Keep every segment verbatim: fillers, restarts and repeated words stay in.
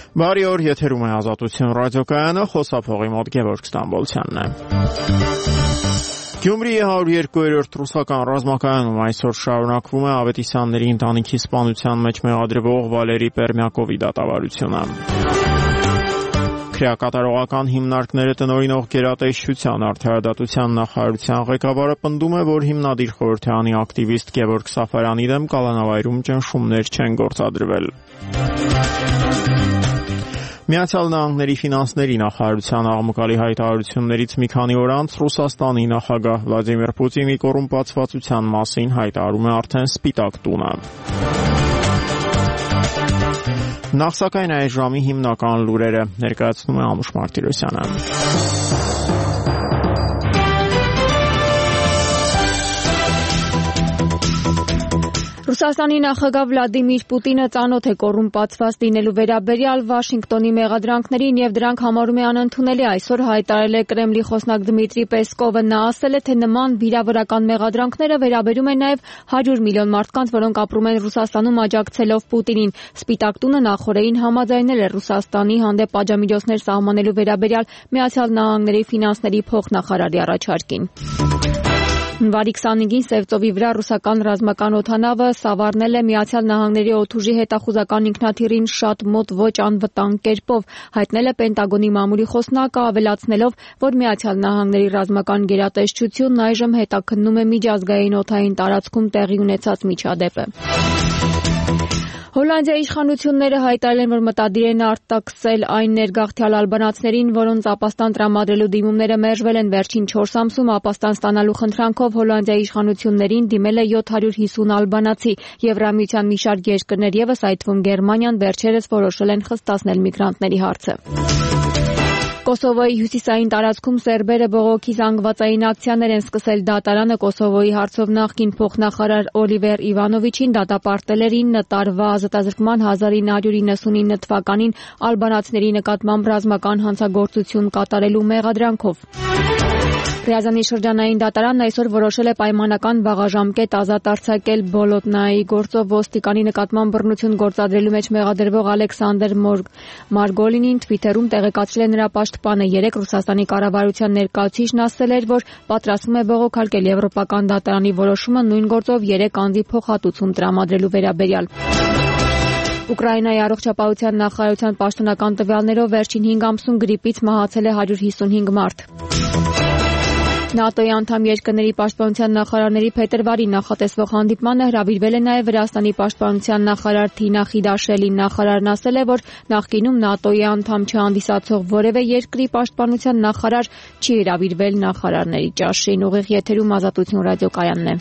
Բարի օր, եթերում է Ազատություն ռադիոկայանը, խոսափողի մոտ Գևորգ Ստամբոլցյանն է։ Գյումրիի հարյուր երկու ռուսական ռազմակայանում այսօր շարունակվում է Ավետիսյանների ընտանիքի սպանության մեջ մեղադրվող Վալերի Պերմյակովի դատավարությունը։ Քրեակատարողական հիմնարկները տնօրինող գերատեսչության արդարադատության նախարարության ղեկավարը պնդում է, որ հիմնադիր խորհրդարանի ակտիվիստ Գևորգ Սաֆարյանի դեմ կալանավայրում ճնշումներ չեն գործադրվել։ Միացյալ Նահանգների ֆինանսների նախարարության աղմկալի հայտարարություններից մի քանի օր անց Ռուսաստանի նախագահ Վլադիմիր Պուտինի կոռումպացվածության մասին հայտարարում է արդեն Սպիտակ տունը։ Նախ սակայն այս ժամի հիմնական լուրերը ներկայացնում է Ամուշ Մարտիրոսյանը։ Ռուսաստանի նախագահ Վլադիմիր Պուտինը ծանոթ է կոռումպացված լինելու վերաբերյալ Վաշինգտոնի մեղադրանքներին եւ դրանք համարում է անընդունելի։ Այսօր հայտարարել է Կրեմլի խոսնակ Դմիտրի Պեսկովը։ Նա ասել է, թե նման վիրավորական մեղադրանքները վերաբերում են նաեւ հարյուր միլիոն մարդկանց, որոնք ապրում են Ռուսաստանում աջակցելով Պուտինին։ Սպիտակ տունը նախորդին համաձայնել է Ռուսաստանի հանդեպ պատժամիջոցներ սահմանելու վերաբերյալ Միացյալ Նահանգների ֆինանսների փոխնախարարի առաջարկին։ Հունվարի քսանհինգին Սևծովի վրա ռուսական ռազմական օդանավը սավառնել է Միացյալ Նահանգների օդուժի հետախուզական ինքնաթիռին շատ մոտ ոչ անվտանգ կերպով, հայտնել է Պենտագոնի մամուլի խոսնակը, ավելացնելով, որ Միացյալ Նահանգների ռազմական գերատեսչությունն այժմ հետաքննում է միջազգային օդային տարածքում տեղի ունեցած միջադեպը։ Հոլանդիայի իշխանությունները հայտարարել են, որ մտադիր են արտաքսել այն ներգաղթյալ ալբանացիներին, որոնց ապաստան տրամադրելու դիմումները մերժվել են։ Վերջին չորս ամսում ապաստան ստանալու խնդրանքով Հոլանդիայի իշխանություններին դիմել է յոթ հարյուր հիսուն ալբանացի։ Եվրամիության մի շարք երկրներ ևս, այդ թվում Գերմանիան, վերջերս որոշել են խստացնել միգրանտների հարցը։ Կոսովոյի հյուսիսային տարածքում սերբերը բողոքի զանգվածային ակցիաներ են սկսել։ Դատարանը Կոսովոյի հարցով նախկին փոխնախարար Օլիվեր Իվանովիչին դատապարտել էր ինը տարվա ազատազրկման հազար ինը հարյուր իննսունինը թվականին ալբանացիների նկատմամբ ռազմական հանցագործություն կատարելու մեղադրանքով։ Ռիազանի շրջանային դատարանն այսօր որոշել է պայմանական վաղաժամկետ ազատ արձակել Բոլոտնայի գործով ոստիկանի նկատմամբ բռնություն գործադրելու մեջ մեղադրվող Ալեքսանդր Մարգոլինին։ Թվիթերում տեղեկացրել է նրա պաշտպանը։ Երեկ Ռուսաստանի կառավարության ներկայացուցիչն ասել էր, որ պատրաստվում է բողոքարկել Եվրոպական դատարանի որոշումը նույն գործով երեք անձի փոխհատուցում տրամադրելու վերաբերյալ։ Ուկրաինայի առողջապահության նախարարության պաշտոնական տվյալներով վերջին հինգ ամսում գրիպից մահացել է հարյուր հիսունհինգ մարդ։ ՆԱՏՕ-ի անդամ երկրների պաշտպանության նախարարների փետրվարի նախատեսվող հանդիպմանը հրավիրվել է նաև Վրաստանի պաշտպանության նախարար Թինա Խիդաշելին։ Նախարարն ասել է, որ նախկինում ՆԱՏՕ-ի անդամ չհանդիսացող որևէ երկրի պաշտպանության նախարար չի հրավիրվել նախարարների ճաշին։ Ուղիղ եթերում Ազատություն ռադիոկայանն է։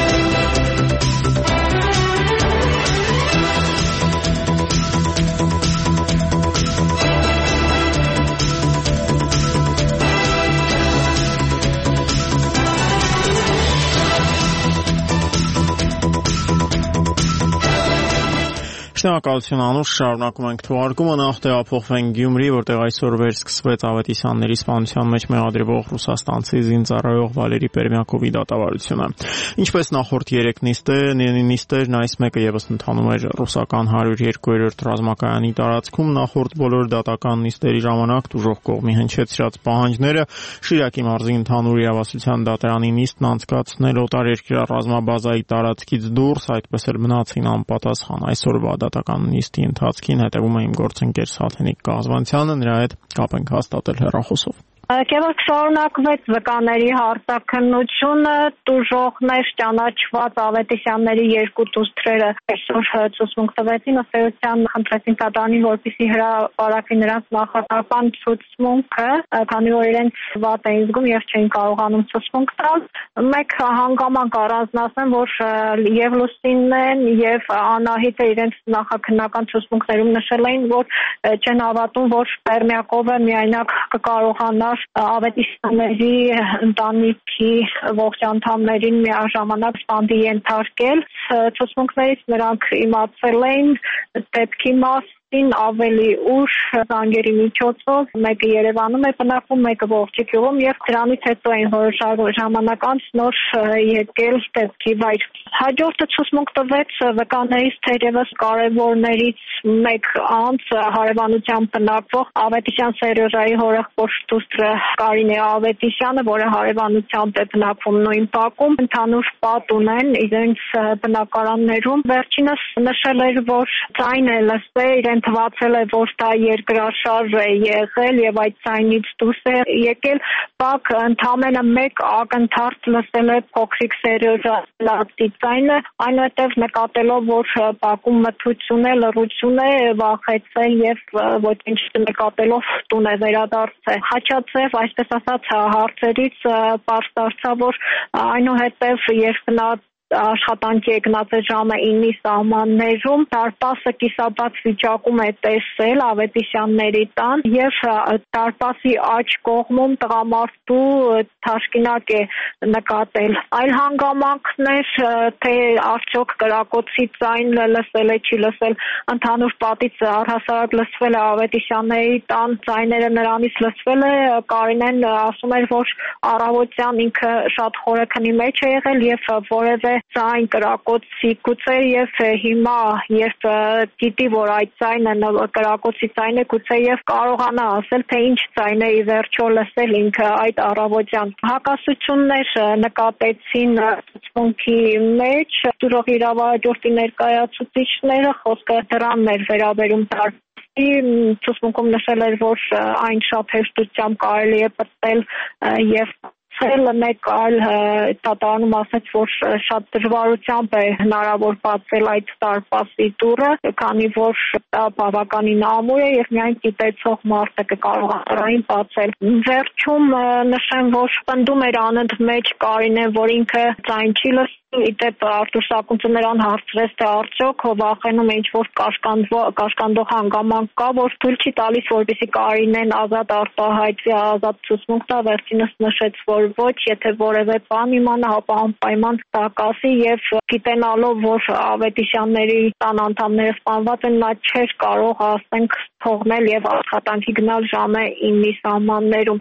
Շնորհակալություն Անուշ, շարունակում ենք թողարկումը, նախ տեղափոխվենք Գյումրի, որտեղ այսօր վերսկսվեց Ավետիսյանների սպանության մեջ մեղադրվող ռուսաստանցի զինծառայող Վալերի Պերմյակովի դատավարությունը։ Ինչպես նախորդ երեք նիստերն, այս մեկը ևս ընթանում էր ռուսական հարյուր երկու ռազմակայանի տարածքում։ Նախորդ բոլոր դատական նիստերի ժամանակ տուժող կողմի հնչեցրած պահանջները Շիրակի մարզի ընդհանուր իրավասության դատարանի նիստն անցկացնել օտարերկրյա ռազմաբազայի տարածքից դուրս, այդպես էլ մնացին անպատասխան։ Այսօրվա դատական նիստի ընթացքին հետևում է իմ գործընկեր Սաթենիկ Կազվանցյանը, նրա հետ կապ ենք հաստատել հեռախոսով։ Կերպ շարունակվեց վկաների հարցաքննությունը, տուժողներ ճանաչված Ավետիսյանների երկու դուստրերը այսօր ցուցմունք տվեցին, ըստ էության խնդրեցին դատարանին, որպեսզի հրապարակի նրանց նախատական ցուցմունքը, քանի որ իրենց վատ էին զգում եւ չէին կարողանում ցուցմունք տալ։ Մեկ հանգամանք առանձնացնեմ, որ եւ Լուսինեն եւ Անահիտը իրենց նախաքննական ցուցմունքներում նշել էին, որ չեն հավատում, որ Պերմյակովը միայնակ կկարողանա Ավետիսյանների ընտանիքի ողջ անդամներին միաժամանակ սպանդի ենթարկել։ Ցուցմունքներից նրանք իմացել էին դեպքի մասին, մասին ավելի ուշ զանգերի միջոցով մեկը Երևանում է բնակվում, մեկը Ողջի գյուղում եւ դրանից հետո են որոշ ժամանակ անց նոր եկել դեպքի վայր։ Հաջորդը ցուցմունք տվեց վկաներից թերևս կարևորներից մեկ անձ հարևանությամբ բնակվող Ավետիսյան Սերժայի հորեղբոր դուստրը Կարինե Ավետիսյանը, որը հարևանությամբ է բնակվում նույն բակում, ընդհանուր պատ ունեն իրենց բնակարաններում։ Վերջինս նշել էր, որ ձայն է լսել, իրեն թվացել է, որ դա երկրաշարժ է եղել եւ այդ ձայնից դուրս է եկել։ Բակ ընդամենը մեկ ակնթարթ լսել է փոքրիկ Սերժի ձայնը, այնուհետև նկատելով, որ բակում մթություն է, լռություն է, վախեցել եւ ոչինչ չնկատելով տուն է վերադարձել։ Խաչաձև, այսպես ասած, հարցերից պարզ դարձավ, որ այնուհետև երբ նա աշխատանքի է գնաց ժամը ինի սահմաններում, դարպասը կիսաբաց վիճակում է տեսել Ավետիսյանների տան եւ դարպասի աջ կողմում տղամարդու թաշկինակ է նկատել։ Այլ հանգամանքներ, թե արդյոք կրակոցի ձայն լսել է, չի լսել, ընդհանուր պատից առհասարակ լսվել է Ավետիսյանների տան ձայները նրանից լսվել է։ Կարինեն ասում էր, որ առավոտյան ինքը շատ խորը քնի մեջ է եղել եւ որևէ ձայն կրակոցի գուցե եւ հիմա երբ գիտի, որ այդ ձայնը կրակոցի ձայն է, գուցե եւ կարողանա ասել, թե ինչ ձայն է ի վերջո լսել ինքը այդ առավոտյան։ Հակասություններ նկատեցին ցուցմունքի մեջ դուրող իրավահաջորդի ներկայացուցիչները, խոսքը դրանն էր վերաբերում ցուցմունքում նշել էր, որ այն շատ հեշտությամբ կարելի է պատել եւ Ցելը մեկ այլ դատարանում ասաց, որ շատ դժվարությամբ է հնարավոր բացել այդ դարպասի դուռը, քանի որ դա բավականին ամուր է եւ միայն գիտեցող մարդը կկարողանա այն բացել։ Վերջում նշեմ, որ պնդում էր անընդմեջ Կարինեն, որ ինքը ձայն չի լսում։ Իդեպ Արտուր Սակունցը նրան հարցրեց, թե արդյոք վախենում է ինչ-որ կաշկանդող հանգամանք կա, որ թույլ չի տալիս, որպեսզի Կարինեն ազատ արտահայտվի, ազատ ցուցմունք տա, վերջինս նշեց, որ ոչ, եթե որևէ բան իմանա, ապա անպայման դա կասի եւ գիտենալով, որ Ավետիսյանների տան անդամները սպանված են, նա չէր կարող, ասենք, թողնել եւ աշխատանքի գնալ ժամը ինի սահմաններում։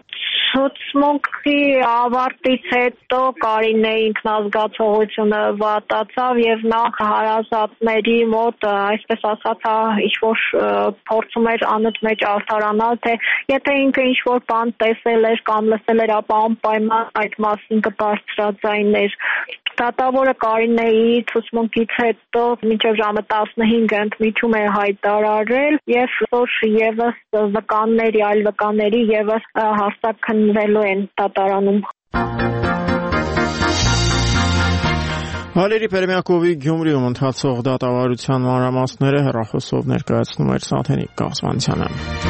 Ցուցմունքի ավարտից հետո Կարինեի ինքնազգացողությունը վատացավ եւ նա հարազատների մոտ, այսպես ասած, ինչ-որ փորձում էր անընդմեջ արդարանալ, թե եթե ինքը ինչ-որ բան տեսել էր կամ լսել էր, ապա անպայման այդ մասին կբարձրաձայներ։ Դատավորը Կարինեի ցուցմունքից հետո մինչև ժամը տասնհինգը ընդմիջում է հայտարարել եւ որ եւս վկանների, այլ վկաների եւս հարձակվելու են դատարանում։ Վալերի Պերմյակովի Գյումրիում ընթացող դատավարության մանրամասները հեռախոսով ներկայացնում էր Սաթենիկ Կաղցմանցյանը։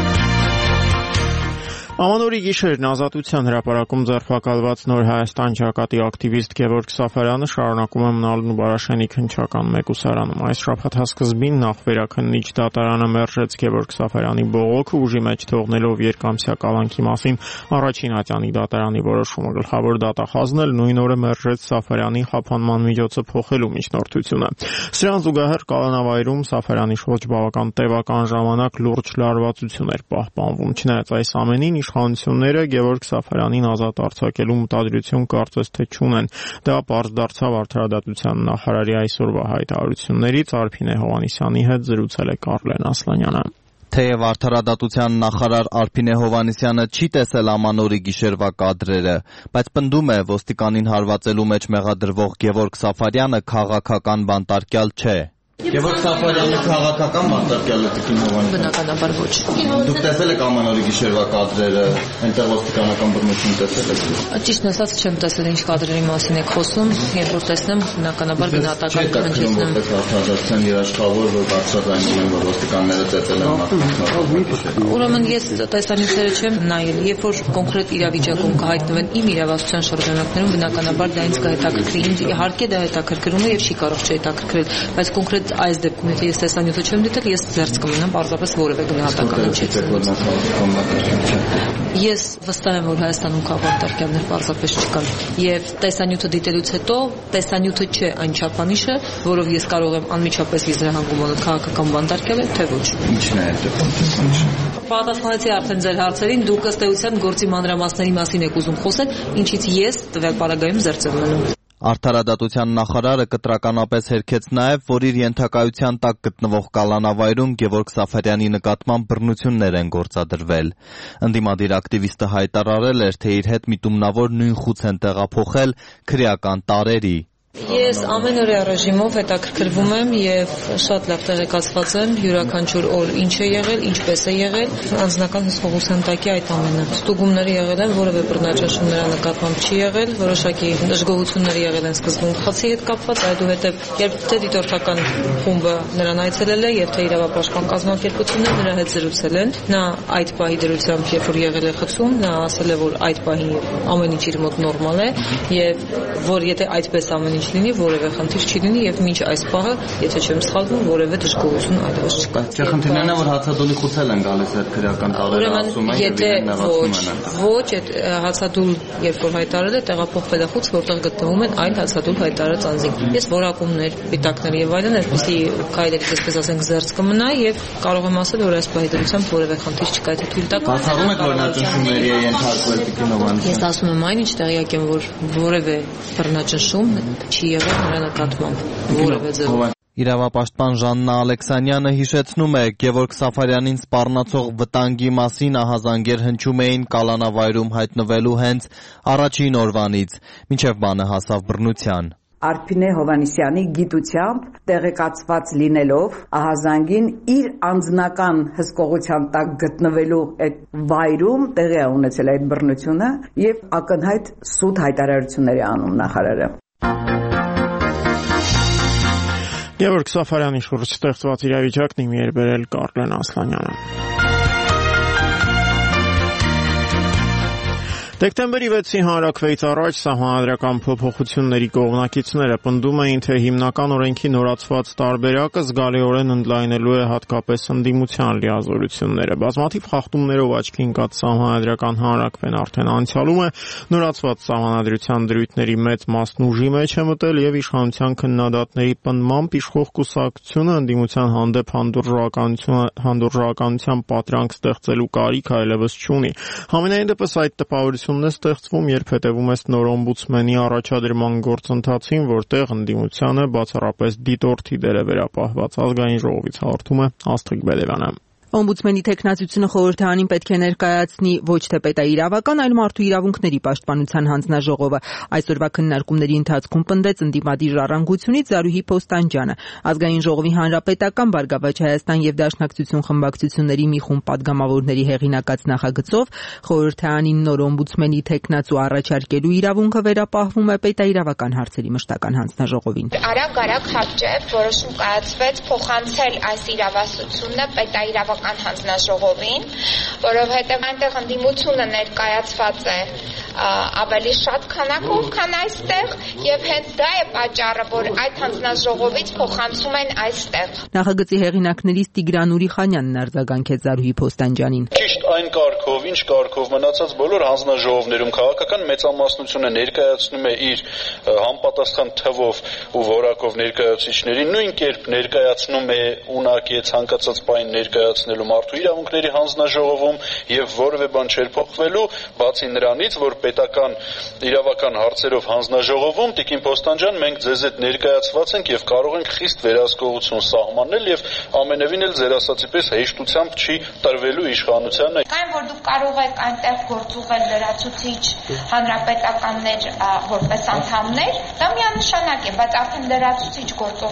Ամանորի գիշերն Ազատության հրապարակում ձերբակալված Նոր Հայաստան ճակատի ակտիվիստ Գևորգ Սաֆարյանը շարունակում է մնալ Բարաշենի քննչական մեկուսարանում։ Այս շաբաթ սկզբին նախ վերաքննիչ դատարանը մերժեց Գևորգ Սաֆարյանի բողոքը ուժի մեջ թողնելով երկամսյա կալանքի մասին առաջին ատյանի դատարանի որոշումը։ Գլխավոր դատախազն էլ նույն օրը մերժեց Սաֆարյանի խափանման միջոցը փոխելու միջնորդությունը։ Սրան զուգահեռ կալանավայրում Սաֆարյանի շուրջ բավական տևական ժամանակ լուրջ լարվածություն էր պահպանվում։ Չնայած այս ամենին իշխանությունները Գևորգ Սաֆարյանին ազատ արձակելու մտադրություն կարծես թե չունեն։ Դա պարզ դարձավ Արդարադատության նախարարի այսօրվա հայտարարություններից Արփինե Հովհաննիսյանի հետ զրուցել է Կարլեն Ասլանյանը։ Թեև Արդարադատության նախարար Արփինե Հովհաննիսյանը չի տեսել Ամանորի գիշերվա կադրերը, բայց պնդում է ոստիկանին հարվածելու մեջ մեղադրվող Գևորգ Սաֆարյանը քաղաքական բանտարկյալ չէ։ Գևորգ Սաֆարյանը քաղաքական բանտարկյալ է Տիկին Հովհաննիսյանը։ Բնականաբար ոչ։ Դուք տեսել եք Ամանորի գիշերվա կադրերը, այնտեղ ոստիկանական բռնություն տեսել եք։ Ճիշտն ասած չեմ տեսել ինչ կադրերի մասին եք խոսում, երբ որ տեսնեմ բնականաբար գնահատական կհնչեցնեմ։ Արդարադատության երաշխավոր, որ բարձրաձայնում են, որ ոստիկանները ծեծել են։ Ուրեմն ես տեսանյութերը չեմ նայել, երբ որ կոնկրետ իրավիճակում կհայտնվեն իմ իրավասության շրջանակներում, բնականաբար դա ինձ կհետաքրքրի, ինձ իհարկե դա հետաքրքրում է եւ չի կարող չհետաքրքրել, բայց կոնկրետ Բայց այս դեպքում եթե ես տեսանյութը չեմ դիտել, ես զերծ կմնամ պարզապես որևէ գնահատական չեմ։ Ես վստահ եմ, որ Հայաստանում քաղաքավարներ պարզապես չկան։ Եվ տեսանյութը դիտելուց հետո տեսանյութը չէ այն չափանիշը, որով ես կարող եմ անմիջապես եզրահանգում ունենալ քաղաքական բանտարկել է, թե ոչ։ Ինչն է այդ տեսանյութը։ Պատասխանեցի արդեն ձեր հարցերին, դուք ըստ էության գործի մանրամասների մասին եք ուզում խոսել, ինչից ես տվյալ պարագայում զերծ եմ մնում։ Արդարադատության նախարարը կտրականապես հերքեց նաև, որ իր ենթակայության տակ գտնվող կալանավայրում Գևորգ Սաֆարյանի նկատմամբ բռնություններ են գործադրվել։ Ընդդիմադիր ակտիվիստը հայտարարել էր, թե իր հետ միտումնավոր նույն խուց են տեղափոխել քրեական տարրերի։ Ես ամենօրյա ռեժիմով հետաքրքրվում եմ եւ շատ լավ տեղեկացված եմ յուրաքանչյուր օր ինչ է եղել, ինչպես է եղել, անձնական հսկողության այդ ամենը։ Ստուգումները եղել են, որևէ բռնաճնշում նրա նկատմամբ չի եղել, որոշակի դժգոհություններ եղել են սկզբում խցի հետ կապված, այդուհետև երբ թե դիտորդական խումբը նրան այցելել է եւ թե իրավապաշտպան կազմակերպությունները նրա հետ զրուցել են, նա այդ պահի դրությամբ, երբ որ եղել է խցում, նա ասել է, որ այդ պահին ամեն ինչ իր մոտ նորմալ է եւ որ եթե այդպես ամեն ինչ լինի, որևէ խնդիր չի լինի եւ մինչ այս պահը, եթե չեմ սխալվում, որևէ դժգոհություն այլևս չկա։ Չէ, խնդիրն է, որ հացադուլի խուցել են գալիս այդ քրեական տարրերը, ասում են, եւ իրեն նեղացնում են։ Ոչ, այդ հացադուլ, երբ որ հայտարարել է, տեղափոխվել է խուց, որտեղ գտնվում են այլ հացադուլ հայտարարած անձինք։ Ես որակումներ, պիտակներ եւ այլն, այսպեսի քայլերի, այսպես ասենք, զերծ կմնա եւ կարող եմ ասել, որ այս պահի դրությամբ որևէ խնդիր չկա, եթե թույլ տաք։ Կասաղում եք, որ նա ճնշումների է ենթարկվել Տիկինովան։ Ես ասում եմ այն, ինչ տեղյակ եմ, որ որևէ բռնաճնշում չի եղել նրա նկատմամբ, որևէ ձևով։ Իրավապաշտպան Ժաննա Ալեքսանյանը հիշեցնում է, Գևորգ Սաֆարյանին սպառնացող վտանգի մասին ահազանգեր հնչում էին կալանավայրում հայտնվելու հենց առաջին օրվանից, մինչև բանը հասավ բռնության։ Արփինե Հովհաննիսյանի գիտությամբ տեղեկացված լինելով ահազանգին իր անձնական հսկողության տակ գտնվելու այդ վայրում տեղի է ունեցել այդ բռնությունը եւ ակնհայտ սուտ հայտարարությունների անում նախարարը։ Գևորգ Սաֆարյանի շուրջ ստեղծված իրավիճակն իմի էր բերել Կարլեն Ասլանյանը։ Դեկտեմբերի վեցին հանրաքվեից առաջ սահմանադրական փոփոխությունների կողմնակիցները պնդում էին, թե հիմնական օրենքի նորացված տարբերակը զգալիորեն ընդլայնելու է հատկապես ընդդիմության լիազորությունները։ Բազմաթիվ խախտումներով աչքի ընկած սահմանադրական հանրաքվեն արդեն անցյալում է, նորացված սահմանադրության դրույթների մեծ մասն ուժի մեջ է մտել եւ իշխանության քննադատների պնդմամբ իշխող կուսակցությունը ընդդիմության հանդեպ հանդուրժականության պատրանք ստեղծելու կարիք այլևս չունի։ Համենայն դեպս այդ տպավորությունը է ստեղծվում, երբ հետևում ես նոր օմբուդսմենի առաջադրման գործընթացին, որտեղ ընդդիմությանը բացառապես դիտորդի դեր է վերապահված։ Ազգային ժողովից հաղորդում է Աստղիկ Բեդևյանը։ Օմբուդսմենի թեկնածությունը խորհրդարանին պետք է ներկայացնի ոչ թե պետաիրավական, այլ մարդու իրավունքների պաշտպանության հանձնաժողովը։ Այսօրվա քննարկումների ընթացքում պնդեց ընդդիմադիր ժառանգությունից Զարուհի Փոստանջյանը։ Ազգային ժողովի հանրապետական, Բարգավաճ Հայաստան եւ Դաշնակցություն խմբակցությունների մի խումբ падգամավորների հեղինակած նախագծով խորհրդարանին նոր օմբուդսմենի թեկնածու առաջարկելու իրավունքը վերապահվում է պետաիրավական հարցերի մշտական հանձնաժողովին։ Արագ-արագ հապճեպ որոշում կայացվեց փոխանցել այս իրավասությունը պետաիրավական հանձնաժողովին, որովհետև այնտեղ ընդդիմությունը ներկայացված է ավելի շատ քանակով, քան այստեղ, եւ հենց դա է պատճառը, որ այդ հանձնաժողովից փոխանցում են այստեղ։ Նախագծի հեղինակներից Տիգրան Ուրիխանյանն արձագանքեց Զարուհի Փոստանջյանին։ Ճիշտ այն կարգով, ինչ կարգով մնացած բոլոր հանձնաժողովներում քաղաքական մեծամասնությունը ներկայացնում է իր համապատասխան թվով ու որակով ներկայացուցիչներին, նույն կերպ ներկայացնում է ունակի ցանկացած բան ներկայացնելու մարդու իրավունքների հանձնաժողովում եւ որևէ բան չէր փոխվելու, բացի նրանից, որ պետական իրավական հարցերով հանձնաժողովում Տիկին Փոստանջյան մենք ձեզ հետ ներկայացված ենք եւ կարող ենք խիստ վերահսկողություն սահմանել եւ ամենևին էլ ձեր ասացի պես հեշտությամբ չի տրվելու իշխանությանը։ Կային, որ դուք կարող եք այնտեղ գործուղել լրացուցիչ հանրապետականներ որպես անդամներ, դա միանշանակ է, բայց արդեն լրացուցիչ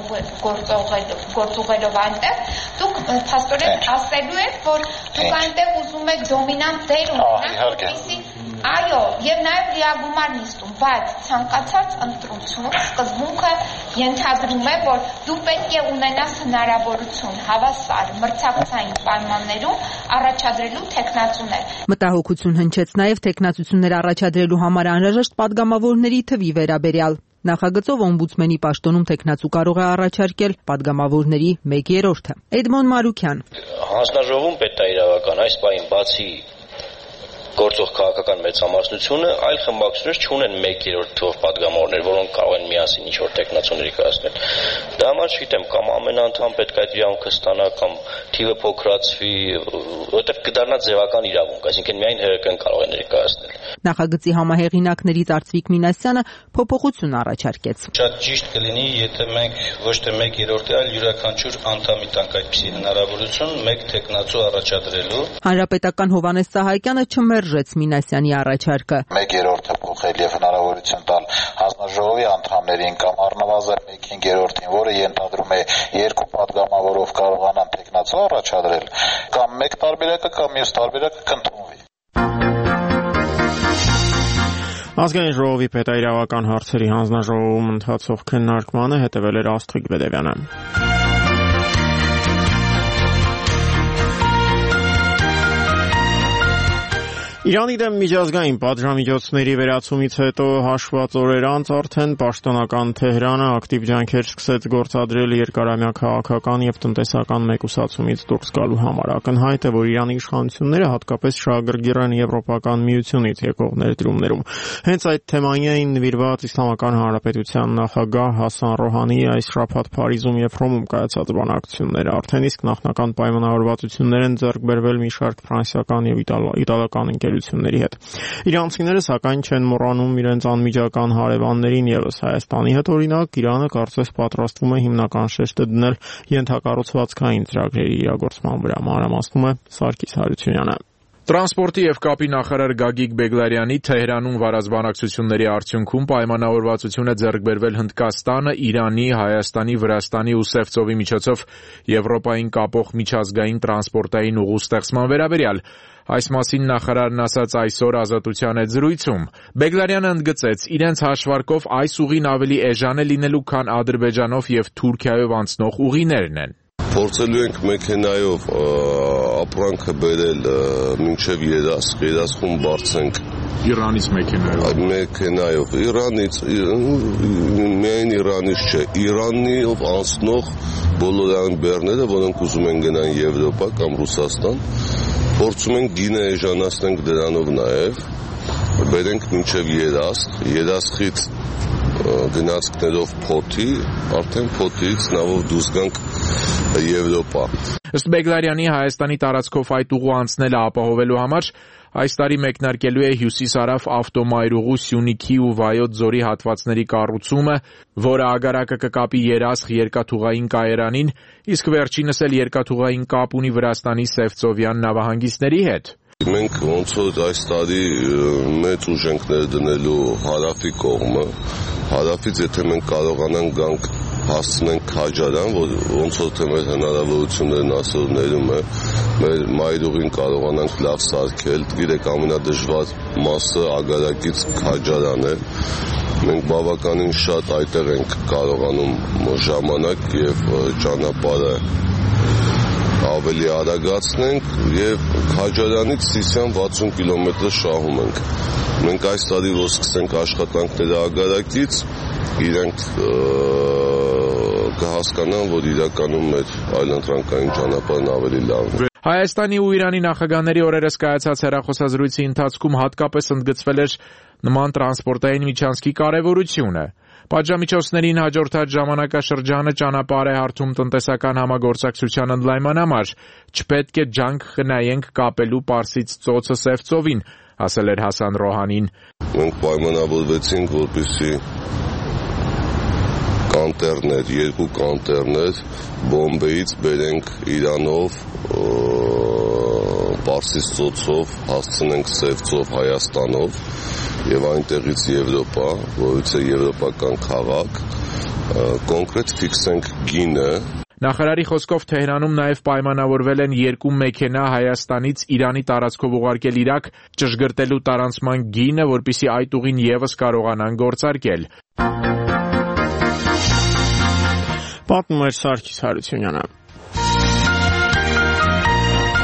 գործուղելով այնտեղ դուք փաստորեն ասելու եք, որ դուք այնտեղ ուզում եք դոմինանտ դեր ունենալ, այո, եւ նաեւ լիագումար նիստում, բայց ցանկացած ընտրություն սկզբունքը ենթադրում է, որ դու պետք է ունենաս հնարավորություն հավասար մրցակցային պայմաններում առաջադրելու թեկնածուներ։ Մտահոգություն հնչեց նաեւ թեկնածություններ առաջադրելու համար անհրաժեշտ падգամավորների թվի վերաբերյալ։ Նախագծով օմբուդսմենի պաշտոնում թեկնածու կարող է առաջարկել պատգամավորների մեկ երրորդը։ Էդմոն Մարուկյան. Հանձնաժողովում պետք է իրավական այս պահին բացի գործող քաղաքական մեծամասնությունը այլ խմբակցություններ չունեն մեկ երրորդ թվով պատգամավորներ, որոնք կարող են միասին ինչ-որ տեխնացու ներկայացնել։ Դա համար չգիտեմ, կամ ամեն անդամ պետք է այդ իրավունքը ստանա, կամ թիվը փոքրացվի, որովհետև կդառնա ձևական իրավունք, այսինքն միայն ՀՀԿ-ն կարող է ներկայացնել։ Նախագծի համահեղինակներից Արծվիկ Մինասյանը փոփոխություն առաջարկեց։ Շատ ճիշտ կլինի, եթե մենք ոչ թե մեկ երրորդը, այլ յուրաքանչյուր անդամի տանք այդպիսի հնարավորություն մեկ տեխնացու առաջադրելու։ Հանրապետական Հովհաննես Սահակյանը չմերժեց Մինասյանի առաջարկը։ Մեկ երրորդը փոխել եւ հնարավորություն տալ հանձնաժողովի անդամներին կամ առնվազն մեկ երրորդին, որը ենթադրում է երկու պատգամավորով կարողանան տեխնացու առաջադրել, կամ մեկ տարբերակը կամ մյուս տարբերակը կընդունվի։ Ազգային ժողովի պետաիրավական հարցերի հանձնաժողովում ընթացող քննարկմանը հետևել էր Աստղիկ Բեդևյանը։ Իրանի դեմ միջազգային պատժամիջոցների վերացումից հետո հաշված օրեր անց արդեն պաշտոնական Թեհրանը ակտիվ ջանքեր սկսեց գործադրել երկարամյա քաղաքական եւ տնտեսական մեկուսացումից դուրս գալու համար։ Ակնհայտ է, որ Իրանի իշխանությունները հատկապես շահագրգիռ են Եվրոպական միությունից եկող ներդրումներում։ Հենց այդ թեմային էին նվիրված Իսլամական Հանրապետության նախագահ Հասան Ռոհանիի այս շաբաթ Փարիզում եւ Հռոմում կայացած բանակցությունները։ Արդեն իսկ նախնական պայմանավորվածություններ են ձեռք բերվել մի շարք ֆրանսիական եւ իտալական ընկերությունների հետ։ Իրանցիները սակայն չեն մոռանում իրենց անմիջական հարևաններին եւս Հայաստանի հետ, օրինակ Իրանը կարծես պատրաստվում է հիմնական շեշտը դնել ենթակառուցվածքային ծրագրերի իրագործման վրա, մանրամասնում է Սարգիս Հարությունյանը։ Տրանսպորտի եւ կապի նախարար Գագիկ Բեգլարյանի Թեհրանում վարած բանակցությունների արդյունքում պայմանավորվածություն է ձեռք բերվել Հնդկաստանը, Իրանի, Հայաստանի, Վրաստանի ու Սևծովի միջոցով Եվրոպային կապող միջազգային տրանսպորտային ուղու ստեղծման վերաբերյալ։ Այս մասին նախարարն ասաց այսօր Ազատության հետ զրույցում։ Բեգլարյանը ընդգծեց, իրենց հաշվարկով այս ուղին ավելի էժան է լինելու, քան Ադրբեջանով եւ Թուրքիայով անցնող ուղիներն են։ Փորձելու ենք մեքենայով ապրանքը բերել մինչև Երասխ, Երասխում բարձենք Իրանից մեքենայով։ Մեքենայով Իրանից, միայն Իրանից չէ, Իրանով անցնող բոլոր այն բեռները, որոնք ուզում են գնան Եվրոպա կամ Ռուսաստան, փորձում ենք գինը էժանացնենք դրանով նաև, բերենք մինչև Երասխ, Երասխից գնացքներով փոթի, արդեն փոթից նավով դուրս գանք Եվրոպա։ Ըստ Բեգլարյանի Հայաստանի տարածքով այդ ուղու անցնելը ապահովելու համար այս տարի մեկնարկելու է հյուսիս-հարավ ավտոմայրուղու Սյունիքի ու Վայոց ձորի հատվածների կառուցումը, որը ագարակը կկապի Երասխ երկաթուղային կայարանին, իսկ վերջինս էլ երկաթուղային կապ ունի Վրաստանի Սևծովյան նավահանգիստների հետ։ Մենք ոնց որ այս տարի մեծ ուժ ենք ներդնելու հարավի կողմը, հարավից եթե մենք կարողանանք գանք հասցնենք Քաջարան, որ ոնց որ թե մեր հնարավորություններն ասորներում է, մեր մայրուղին կարողանանք լավ սարքել, գիտեք ամենադժվար մասը ագարակից Քաջարան է, մենք բավականին շատ այդտեղ ենք կարողանում ժամանակ եւ ճանապարհը ավելի արագացնենք եւ Քաջարանից Սիսիան վաթսուն կիլոմետր շահում ենք։ Մենք այս տարի որ սկսենք աշխատանքները ագարակից, իրենք կհասկանան, որ իրականում մեր այլընտրանքային ճանապարհն ավելի լավն է։ Հայաստանի ու Իրանի նախագահների օրերս կայացած հեռախոսազրույցի ընթացքում հատկապես ընդգծվել էր նման տրանսպորտային միջանցքի կարևորությունը։ Պատժամիջոցներին հաջորդած ժամանակաշրջանը ճանապարհ է հարթում տնտեսական համագործակցության ընդլայնման համար։ Չպետք է ջանք խնայենք կապելու Պարսից ծոցը Սևծովին, ասել էր Հասան Ռոհանին։ Մենք պայմանավորվեցինք, որպեսզի կանտերներ, երկու կանտերներ Բոմբեից բերենք Իրանով, Պարսից ծոցով հասցնենք Սևծով Հայաստանով եւ այնտեղից Եվրոպա, որից է եվրոպական քաղաք, կոնկրետ ֆիքսենք գինը։ Նախարարի խոսքով Թեհրանում նաև պայմանավորվել են երկու մեքենա Հայաստանից Իրանի տարածքով ուղարկել Իրաք ճշգրտելու տարանցման գինը, որպեսզի այդ ուղին եւս կարողանան գործարկել։ Պատմում էր Սարգիս Հարությունյանը։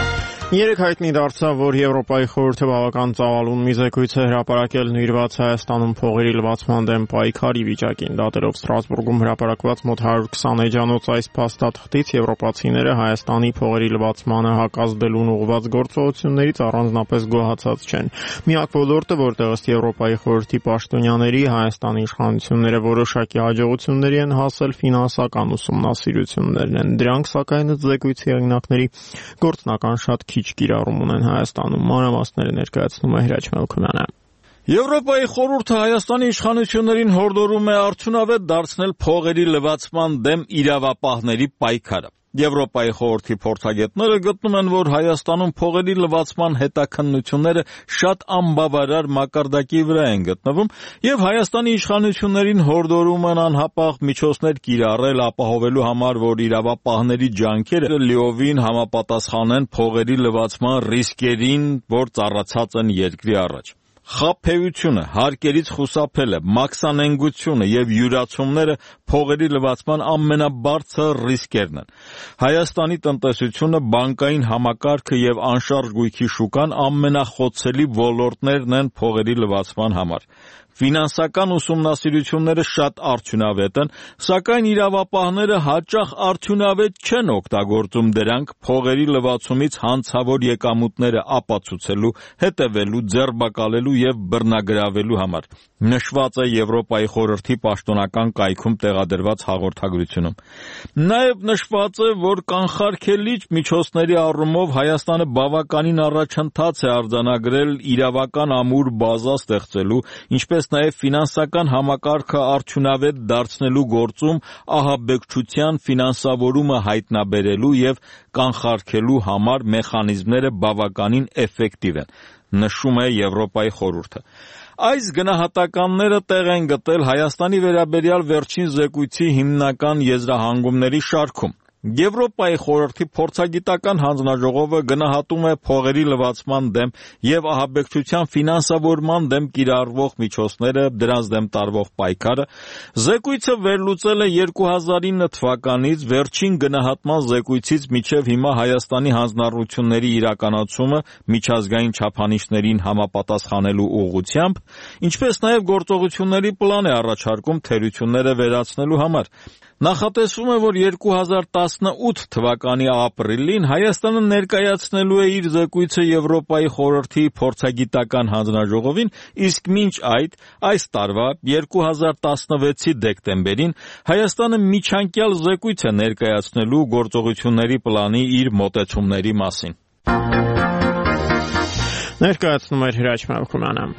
Երեք հայտնի դարձավ, որ Եվրոպայի խորհուրդը բավական ծավալուն մի զեկույց է հրապարակել նվիրված Հայաստանում փողերի լվացման դեմ պայքարի վիճակին։ Դատելով Ստրասբուրգում հրապարակված մոտ հարյուր քսան էջանոց այս փաստաթղթից եվրոպացիները Հայաստանի փողերի լվացմանը հակազդելուն ուղղված գործողություններից առանձնապես գոհացած չեն։ Միակ ոլորտը, որտեղ ըստ Եվրոպայի խորհրդի պաշտոնյաների Հայաստանի իշխանությունները որոշակի հաջողությունների են հասել, ֆինանսական ուսումնասիրություններն են։ Դրանք, սակայն, ըստ զեկույցի հեղինակների, գործնական շատ քիչ կիրառում ունեն Հայաստանում։ Մանրամասները ներկայացնում է Հրաչ Մելքոմյանը։ Եվրոպայի խորհուրդը Հայաստանի իշխանություններին հորդորում է արդյունավետ դարձնել փողերի լվացման դեմ իրավապահների պայքարը։ Եվրոպայի խորհրդի փորձագետները գտնում են, որ Հայաստանում փողերի լվացման հետաքննությունները շատ անբավարար մակարդակի վրա են գտնվում եւ Հայաստանի իշխանություններին հորդորում են անհապաղ միջոցներ կիրառել ապահովելու համար, որ իրավապահների ջանքերը լիովին համապատասխանեն փողերի լվացման ռիսկերին, որ ծառացած են երկրի առաջ։ Խաբեությունը, հարկերից խուսափելը, մաքսանենգությունը եւ յուրացումները փողերի լվացման ամենաբարձր ռիսկերն են։ Հայաստանի տնտեսությունը, բանկային համակարգը եւ անշարժ գույքի շուկան ամենախոցելի ոլորտներն են փողերի լվացման համար։ Ֆինանսական ուսումնասիրությունները շատ արդյունավետ են, սակայն իրավապահները հաճախ արդյունավետ չեն օգտագործում դրանք փողերի լվացումից հանցավոր եկամուտները ապացուցելու, հետևելու, ձերբակալելու եւ բռնագրավելու համար։ Նշված է Եվրոպայի խորհրդի պաշտոնական կայքում տեղադրված հաղորդագրությունում։ Նաեւ նշված է, որ կանխարգելիչ միջոցների առումով Հայաստանը բավականին առաջընթաց է արձանագրել իրավական ամուր բազա ստեղծելու, ինչպես նաև ֆինանսական համակարգը արդյունավետ դարձնելու գործում ահաբեկչության ֆինանսավորումը հայտնաբերելու եւ կանխարգելելու համար մեխանիզմները բավականին էֆեկտիվ են, նշում է Եվրոպայի խորհուրդը։ Այս գնահատականները տեղ են գտել Հայաստանի վերաբերյալ վերջին զեկույցի հիմնական եզրահանգումների շարքում։ Եվրոպայի խորհրդի փորձագիտական հանձնաժողովը գնահատում է փողերի լվացման դեմ եւ ահաբեկչության ֆինանսավորման դեմ կիրառվող միջոցները, դրանց դեմ տարվող պայքարը։ Զեկույցը վերլուծել է երկու հազար ինը թվականից վերջին գնահատման զեկույցից մինչև հիմա Հայաստանի հանձնառությունների իրականացումը միջազգային չափանիշներին համապատասխանելու ուղղությամբ, ինչպես նաև գործողությունների պլան է առաջարկում թերությունները վերացնելու համար։ Նախատեսվում է, որ երկու հազար տասնութ թվականի ապրիլին Հայաստանը ներկայացնելու է իր զեկույցը Եվրոպայի խորհրդի փորձագիտական հանձնաժողովին, իսկ մինչ այդ այս տարվա երկու հազար տասնվեցի դեկտեմբերին Հայաստանը միջանկյալ զեկույց է ներկայացնելու գործողությունների պլանի իր մոտեցումների մասին։ Ներկայացնում է Հրաչ Մելքոմյանը։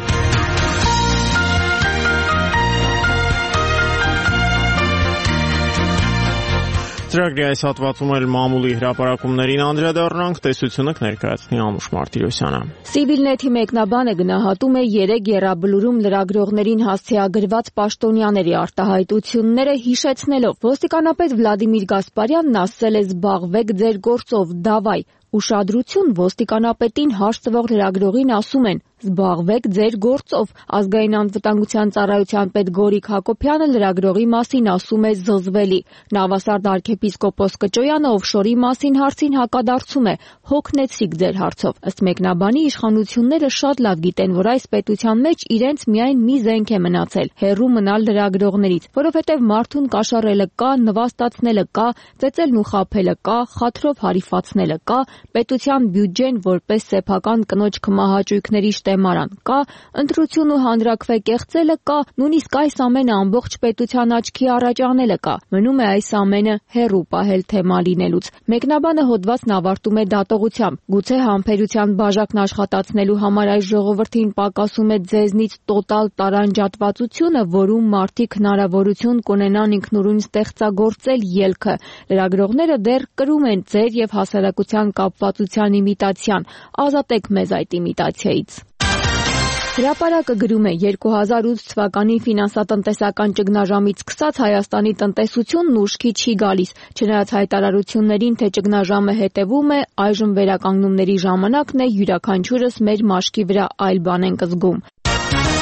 Ծրագրի այս հատվածում էլ մամուլի հրապարակումներին անդրադառնանք, տեսությունը կներկայացնի Անուշ Մարտիրոսյանը։ Civilnet-ի մեկնաբանը գնահատում է երեք եռաբլուրում լրագրողներին հասցեագրված պաշտոնյաների արտահայտությունները, հիշեցնելով. ոստիկանապետ Վլադիմիր Գասպարյանն ասել է զբաղվեք ձեր գործով, դավայ։ Ուշադրություն, ոստիկանապետին հարց տվող լրագրողին ասում են. զբաղվեք ձեր գործով։ Ազգային անվտանգության ծառայության պետ Գորիկ Հակոբյանը լրագրողի մասին ասում է զզվելի։ Նավասարդ arczepiskopos Կճոյանը օֆշորի մասին հարցին հակադարձում է. հոգնեցիք ձեր հարցով։ Ըստ մեկնաբանի իշխանությունները շատ լավ գիտեն, որ այս պետության մեջ իրենց միայն մի զենք է մնացել՝ հեռու մնալ լրագրողներից, որովհետև մարդուն կաշառելը կա, նվաստացնելը կա, ծեծելն ու խաբելը կա, խաթրով հարիֆացնելը կա, պետության բյուջեն որպես սեփական կնոջ քմահաճույքների շտեմարան կա, ընտրություն ու հանրաքվե կեղծելը կա, նույնիսկ այս ամենը ամբողջ պետության աչքի առաջ անելը կա։ Մնում է այս ամենը հեռու պահել թեմա լինելուց։ Մեկնաբանը հոդվածն ավարտում է դատողությամբ. գուցե համբերության բաժակն աշխատացնելու համար այս ժողովրդին պակասում է ձեզնից տոտալ տարանջատվածությունը, որում մարդիկ հնարավորություն կունենան ինքնուրույն ստեղծագործել ելքը։ Լրագրողները դեռ կրում են ձեր եւ հասարակության կապվածության իմիտացիան։ Ազատեք մեզ այդ իմիտացիայից։ Հրապարակը գրում է. երկու հազար ութ թվականի ֆինանսատնտեսական ճգնաժամից սկսած Հայաստանի տնտեսությունն ուշքի չի գալիս։ Չնայած հայտարարություններին, թե ճգնաժամը հետևում է, այժմ վերականգնումների ժամանակն է, յուրաքանչյուրս մեր մաշկի վրա այլ բան ենք զգում։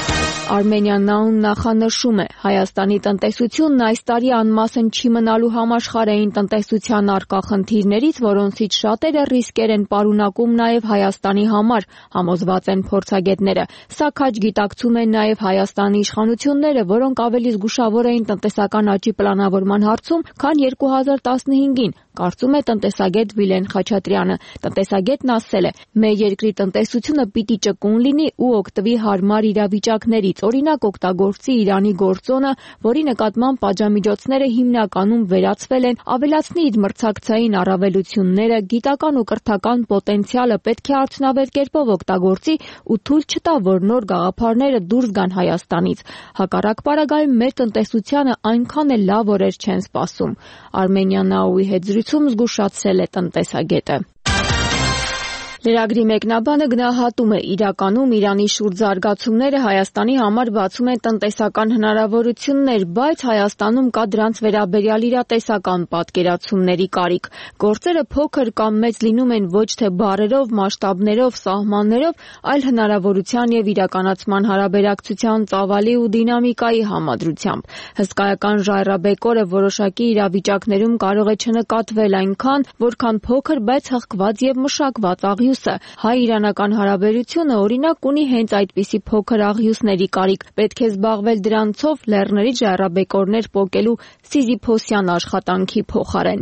Armenian Now-ն նախանշում է, Հայաստանի տնտեսությունն այս տարի անմասն չի մնալու համաշխարհային տնտեսության առկա խնդիրներից, որոնցից շատերը ռիսկեր են պարունակում նաև Հայաստանի համար, համոզված են փորձագետները։ Սա քաջ գիտակցում են նաև Հայաստանի իշխանությունները, որոնք ավելի զգուշավոր էին տնտեսական աճի պլանավորման հարցում, քան երկու հազար տասնհինգին, կարծում է տնտեսագետ Վիլեն Խաչատրյանը։ Տնտեսագետն ասել է. «Մեր երկրի տնտեսությունը պիտի ճկուն լինի ու օգտվի հարմար իրավիճակներից, օրինակ օգտագործի Իրանի գործոնը, որի նկատմամբ պատժամիջոցները հիմնականում վերացվել են, ավելացնի իր մրցակցային առավելությունները, գիտական ու կրթական պոտենցիալը պետք է արդյունավետ կերպով օգտագործի ու թույլ չտա, որ նոր գաղափարները դուրս գան Հայաստանից։ Հակառակ պարագայում մեր տնտեսությանը այնքան էլ լավ օրեր չեն սպասում»։ Armenian Now-ի հետ զրույցում զգուշացրել է տնտեսագետը։ Լրագրի մեկնաբանը գնահատում է իրականում Իրանի շուրջ զարգացումները Հայաստանի համար բացում են տնտեսական հնարավորություններ, բայց Հայաստանում կա դրանց վերաբերյալ իրատեսական պատկերացումների կարիք։ Գործերը փոքր կամ մեծ լինում են ոչ թե բառերով, մասշտաբներով, սահմաններով, այլ հնարավորության եւ իրականացման հարաբերակցության ծավալի ու դինամիկայի համադրությամբ։ Հսկայական ժայռաբեկորը որոշակի իրավիճակներում կարող է չնկատվել այնքան, որքան փոքր, բայց հղկված եւ մշակված աղյուս։ Հայ-իրանական հարաբերությունը օրինակ ունի հենց այդպիսի փոքր աղյուսների կարիք։ Պետք է զբաղվել դրանցով լեռներից ժայռաբեկորներ պոկելու սիզիփոսյան աշխատանքի փոխարեն։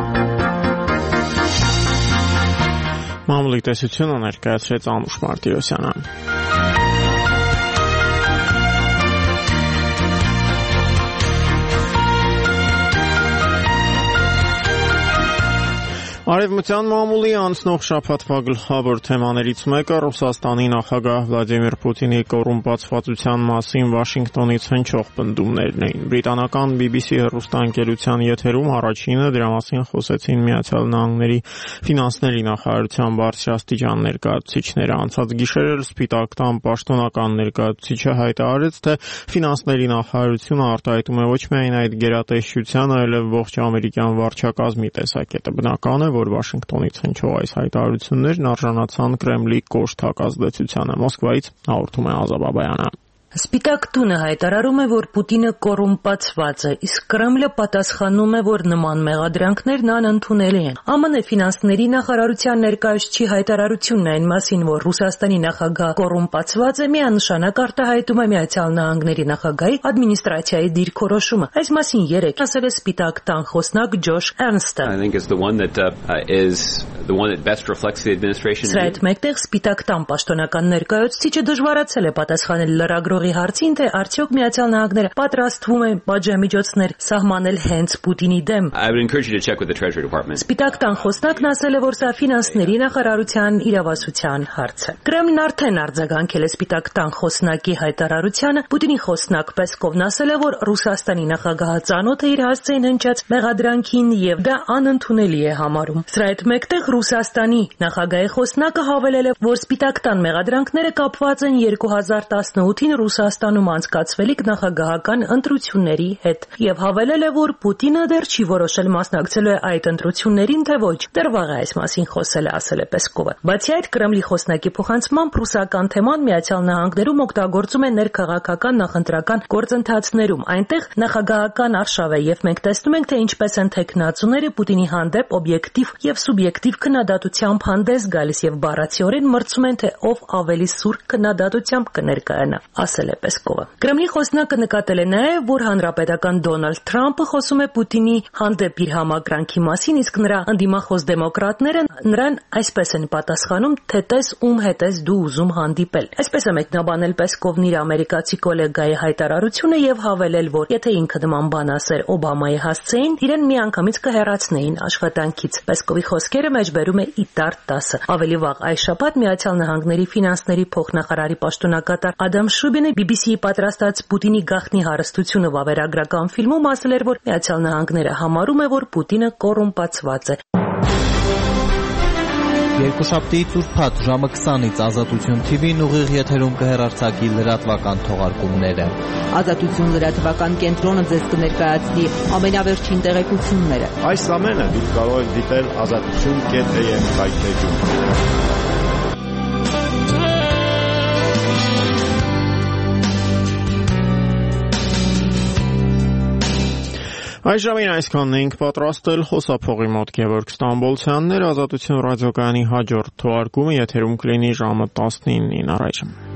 Մամուլի տեսությունը ներկայացրեց Անուշ Մարտիրոսյանը։ Արևմտյան մամուլի անցնող շաբաթվա գլխավոր թեմաներից մեկը Ռուսաստանի նախագահ Վլադիմիր Պուտինի կոռումպացվածության մասին Վաշինգտոնից հնչող պնդումներն էին։ Բրիտանական բի բի սի հեռուստաընկերության եթերում առաջինը դրա մասին խոսեցին Միացյալ Նահանգների ֆինանսների նախարարության բարձրաստիճան ներկայացուցիչները։ Անցած գիշեր էլ Սպիտակ տան պաշտոնական ներկայացուցիչը հայտարարեց, թե ֆինանսների նախարարությունը արտահայտում է ոչ միայն այդ գերատեսչության, այլև ողջ ամերիկյան վարչակազմի տեսակետը։ Բնական է, որ Վաշինգտոնից հնչող այս հայտարարություններն արժանացան Կրեմլի կոշտ հակազդեցությանը։ Մոսկվայից հաղորդում է Ազա Բաբայանը։ Սպիտակ տունը հայտարարում է, որ Պուտինը կոռումպացված է, իսկ Կրեմլը պատասխանում է, որ նման մեղադրանքներն անընդունելի են։ Է ՄՆ ֆինանսների նախարարության ներկայացուցիչի հայտարարությունն այն մասին, որ Ռուսաստանի նախագահ կոռումպացված է, միանշանակ արտահայտում է Միացյալ Նահանգների նախագահի ադմինիստրացիայի դիրքորոշումը։ Այս մասին երեկ ասել է Սպիտակ տան խոսնակ Ջոշ Էրնստը։ Սրա հետ մեկտեղ Սպիտակ տան պաշտոնական ներկայացուցիչը դժվարացել է պատասխանել լրագրող հարցին, թե արդյոք Միացյալ Նահանգները պատրաստվում է պատժամիջոցներ սահմանել հենց Պուտինի դեմ։ Սպիտակ տան խոսնակն ասել է, որ սա ֆինանսների նախարարության իրավասության հարց է։ Կրեմլն արդեն արձագանքել է Սպիտակ տան խոսնակի հայտարարությանը։ Պուտինի խոսնակ Պեսկովն ասել է, որ Ռուսաստանի նախագահը ծանոթ է իր հասցեին հնչած մեղադրանքին եւ դա անընդունելի է համարում։ Սրա հետ մեկտեղ Ռուսաստանի նախագահի խոսնակը հավելել է, որ Սպիտակ տան մեղադրանքները կապված են երկու հազար տասնութին Ռուսաստանում անցկացվելիք նախագահական ընտրությունների հետ եւ հավելել է, որ Պուտինը դեռ չի որոշել մասնակցելու է այդ ընտրություններին, թե ոչ։ Դեռ վաղ է այս մասին խոսել է, ասել է Պեսկովը։ Բացի այդ, Կրեմլի խոսնակի փոխանցմամբ ռուսական թեման Միացյալ Նահանգներում օգտագործում է ներքաղաքական նախընտրական գործընթացներում։ Այնտեղ նախագահական արշավ է եւ մենք տեսնում ենք, թե ինչպես են թեկնածուները Պուտինի հանդեպ օբյեկտիվ եւ սուբյեկտիվ քննադատությամբ հանդես գալիս եւ բառացիորեն մրցում են, թե ով ավելի սուր քննադատությամբ կներկայանա, ասել է Պեսկովը։ Կրեմլի խոսնակը նկատել է նաև, որ հանրապետական Դոնալդ Թրամփը խոսում է Պուտինի հանդեպ իր համակրանքի մասին, իսկ նրա ընդդիմախոս դեմոկրատները նրան այսպես են պատասխանում, թե տես ում հետ ես դու ուզում հանդիպել։ Այսպես է մեկնաբանել Պեսկովն իր ամերիկացի գոլեգայի հայտարարությունը եւ հավելել, որ եթե ինքը նման բան ասեր Օբամայի հասցեին, իրեն միանգամից կհեռացնեին աշխատանքից։ Պեսկովի խոսքերը մեջբերում է ԻՏԱՐ տասը։ Ավելի վաղ այս շաբաթ Միացյալ Նահանգների ֆինանսների փոխնախարարի պաշտոնակատար Ադամ Շուբինը բի բի սի-ի պատրաստած Պուտինի գաղտնի հարստությունը վավերագրական ֆիլմում ասել էր, որ Միացյալ Նահանգները համարում է, որ Պուտինը կոռումպացված է։ Երկուշաբթի ծուրփաթ ժամը քսանից Ազատություն թի վին ուղիղ եթերում կհեռարձակի լրատվական թողարկումները։ Ազատություն լրատվական կենտրոնը ձեզ կներկայացնի ամենավերջին տեղեկությունները։ Այս ամենը դուք կարող եք դիտել ազատություն կետ էյ էմ հայտեջում։ Այժմին այսքանն ենք պատրաստել խոսափողի մոտ Գևորգ Ստամբոլցյաններ, Ազատություն ռադիոկայանի հաջորդ թողարկումը եթերում կլինի ժամը տասնինին առայժմ։